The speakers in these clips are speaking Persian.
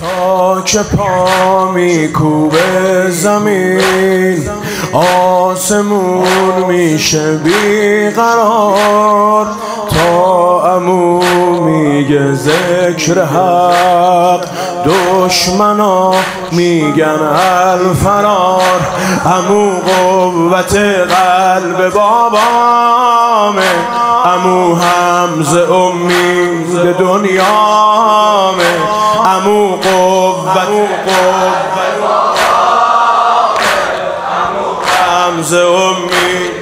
تا که پا میکوبه زمین آسمون میشه بیقرار، تا عمو میگه ذکر حق دشمنا میگن الفرار. عمو قوت قلب بابامه، عمو حمزه امید دنیامه، عمو قوت حمزه امید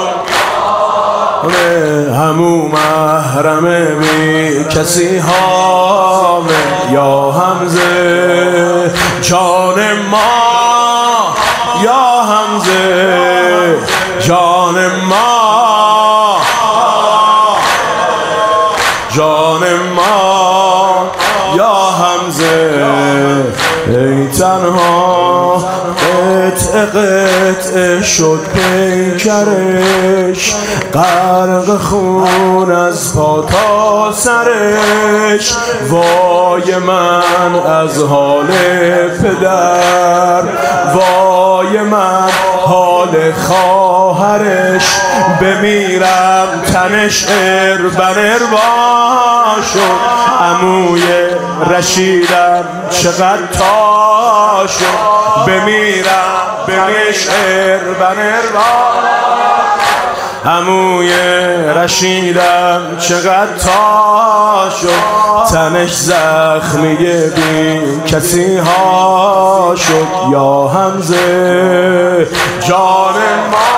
همو محرم بی کسی هامه. یا حمزه جان ما، یا حمزه جان ما، جان ما یا حمزه. ای تنها قطع قطع شد پیکرش، غرق خون از پا تا سرش. وای من از حال پدر، وای من حال خواهرش. بمیرم تنش اربن اربا شد، عموی رشیدم چقدر تا شد. بمیرم تنش اربن اربا، عموی رشیدم چقدر تا شد. تنش زخمی بی کسی ها شد. یا حمزه جان ما،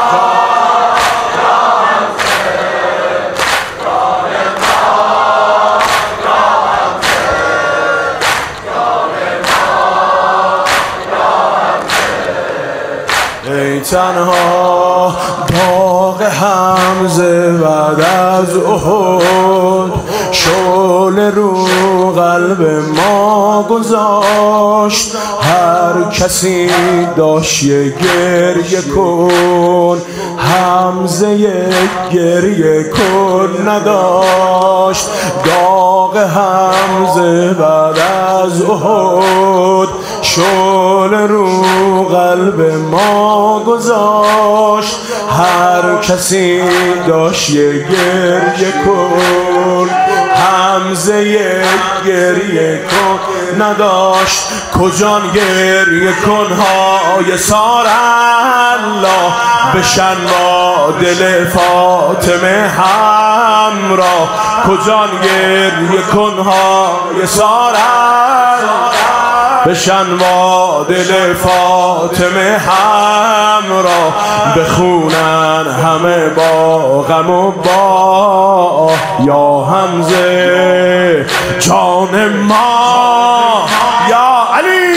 ای تنها داغ حمزه بعد از احد شعله رو قلب ما گذاشت. هر کسی داشت یه گریه کن، حمزه یک گریه کن نداشت. داغ حمزه بعد از احد شعله رو قلب ما گذاشت. هر کسی داشت یه گریه کن، حمزه یک گریه کن نداشت. کجان گریه کنهای سار الله بشن با دل فاطمه همراه. کجان گریه کنهای سار الله بشن با دل فاطمه همراه. بخونن همه با غم و با. یا حمزه جان ما، یا علی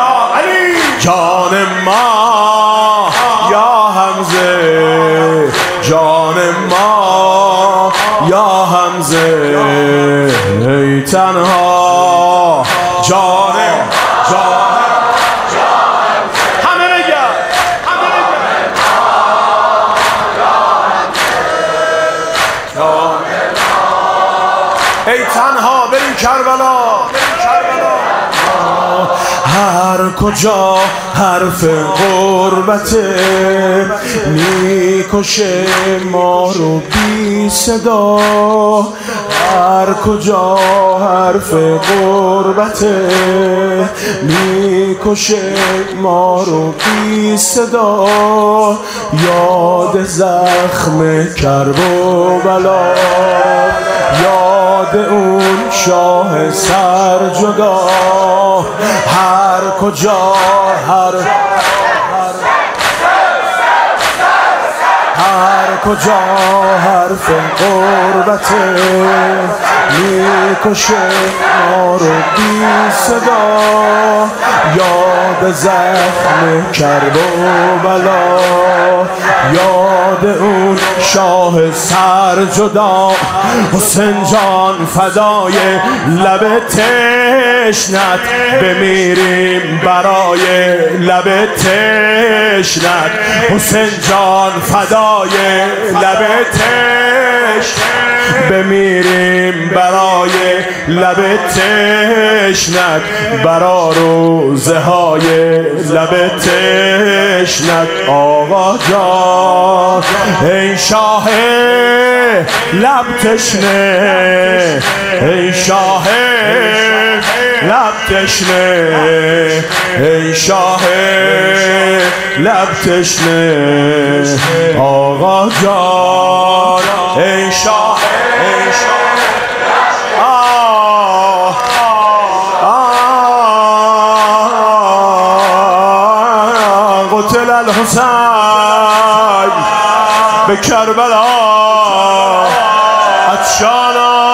جان ما، یا حمزه جان ما، یا حمزه. ای تنها جان ای تنها بریم کربلا. هر کجا حرف غربته میکشه ما رو بی صدا. هر کجا حرف غربته میکشه ما رو بی صدا. یاد زخم کرب و بلا، یاد اون شاه سر جدا. هر کجا هر کجا حرف غربته میکشه ما رو بی صدا. یاد زخم کرب و بلا، یاد اون شاه سر جدا. حسین جان فدای لب تشنت، بمیریم برای لب تشنت. حسین جان فدای لب تشنت، بمیریم برای لب تشنت، برا روزه های لب تشنت. آقا جان ای شاه لب تشنه، ای شاه لب تشنه، ای شاه لب تشنه. آقا جان ای شاه، ای شاه قتل الحسین به کربلا عطشانا